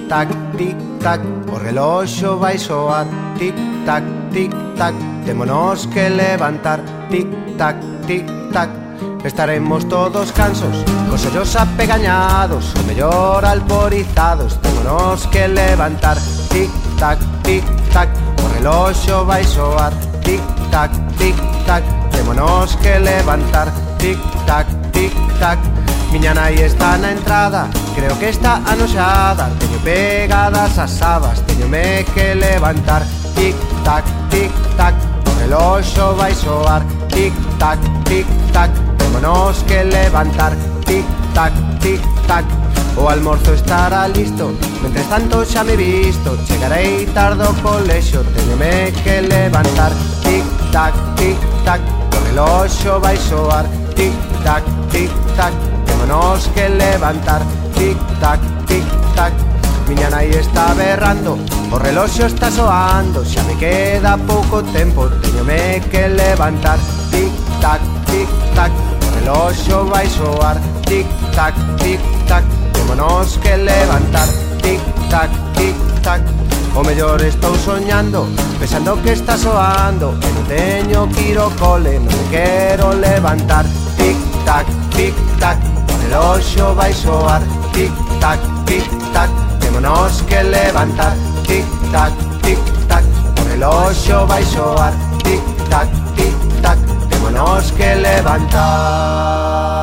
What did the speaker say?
tac, o reloxo vai soar. Tic tac, témonos que levantar. Tic tac, estaremos todos cansos, cos ollos apegañados, o mellor alborizados. Témonos que levantar. Tic tac, o reloxo vai soar. Tic tac, témonos que levantar. Tic tac, miña nai está na entrada, creo que está anoxada. Teño pegadas as sabas, teñome que levantar. Tic tac, o reloxo vai soar. Tic tac, témonos que levantar. Tic tac, o almorzo estará listo, mentres tanto xa me visto. Chegarei tarde ao colexio, teñome que levantar. Tic tac, o reloxo vai soar. Tic tac, témonos que levantar. Tic tac, miña nai está berrando, o reloxo está soando. Xa me queda pouco tempo, teñome que levantar. Tic tac, o reloxo vai soar. Tic tac, témonos que levantar. Tic tac, o mellor estou soñando, pensando que está soando, que non teño que ir ao cole, non me quero levantar. Tic tac, o reloxo vai soar. Tic tac, témonos que levantar. Tic tac, o reloxo vai soar. Tic tac, témonos que levantar.